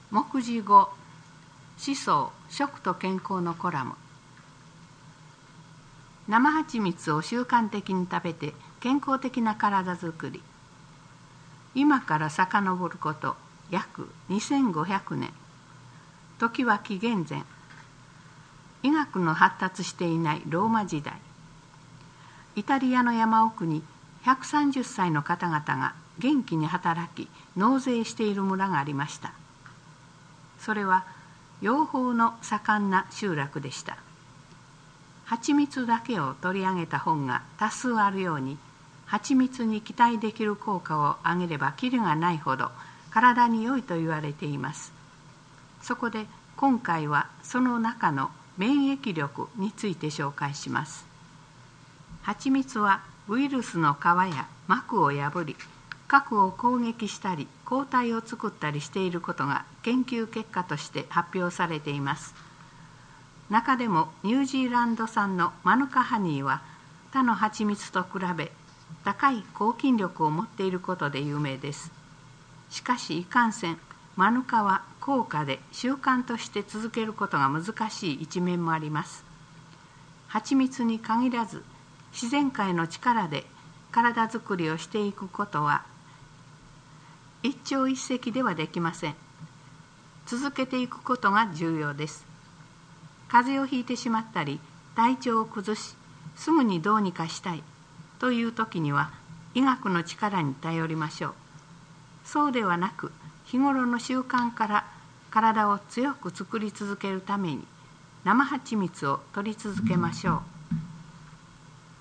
目次5、思想、食と健康のコラム。生蜂蜜を習慣的に食べて健康的な体づくり。今から遡ること約2500年。時は紀元前。医学の発達していないローマ時代。イタリアの山奥に130歳の方々が元気に働き納税している村がありました。それは養蜂の盛んな集落でした。蜂蜜だけを取り上げた本が多数あるように、蜂蜜に期待できる効果を上げればきりがないほど体に良いと言われています。そこで今回はその中の免疫力について紹介します。蜂蜜はウイルスの皮や膜を破り、核を攻撃したり抗体を作ったりしていることが研究結果として発表されています。中でもニュージーランド産のマヌカハニーは他の蜂蜜と比べ高い抗菌力を持っていることで有名です。しかしいかんせんマヌカは高価で習慣として続けることが難しい一面もあります。蜂蜜に限らず自然界の力で体づくりをしていくことは一朝一夕ではできません。続けていくことが重要です。風邪をひいてしまったり、体調を崩し、すぐにどうにかしたいという時には医学の力に頼りましょう。そうではなく、日頃の習慣から体を強く作り続けるために生蜂蜜を取り続けましょう。